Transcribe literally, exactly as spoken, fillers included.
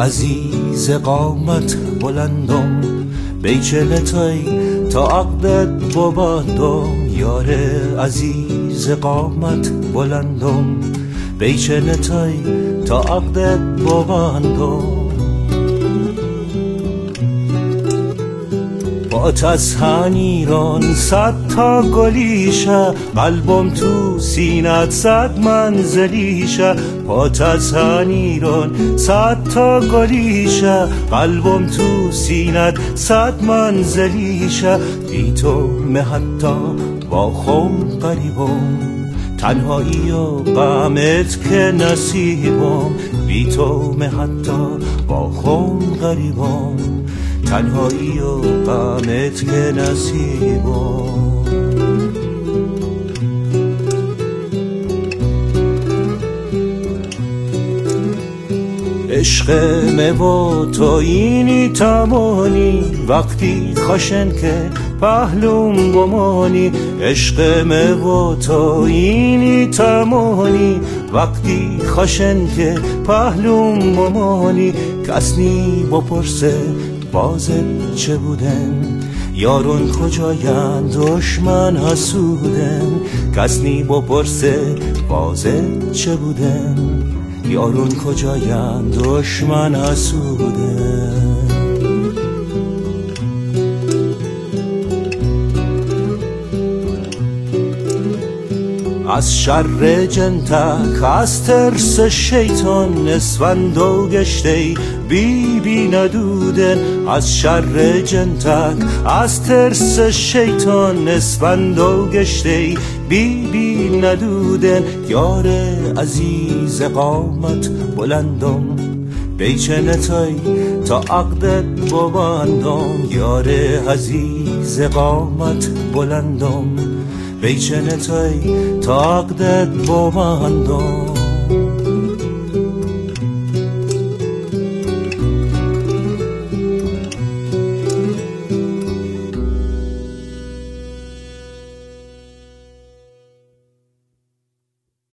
عزیز قامت بلندم، بیچنتای تا عقدت ببندم. یار عزیز قامت بلندم، بیچنتای تا عقدت ببندم. بات از هنیران صد تا گلیشه، قلبم تو سینت صد منزلیشه. بات از هنیران صد تا گلیشه، قلبم تو سینت صد منزلیشه. بی تو مه حتی با خم قریبم، تنهایی و غمت که نصیبم. بی تو مه حتی با خم قریبم، تنهایی و غمت که نصیبم. عشق مه و تو اینی تمانی، وقتی خشن که پهلوم بمانی. عشق مه و تو اینی تمانی، وقتی خشن که پهلوم بمانی. کس نی بپرسه بازت چه بودن، یارون کجاین دشمن حسودن. کس نی بپرسه بازت چه بودن، یارون کجاین دشمن حسودن. از شر جنتک از ترس شیطان، اسفند و گشته بی بی ندودن. از شر جنتک از ترس شیطان، اسفند و گشته بی بی ندودن. یار عزیز قامت بلندم، بیچنتای تا عقدت ببندم. یار عزیز قامت بلندم، بیچنتای تا عقدت ببندم.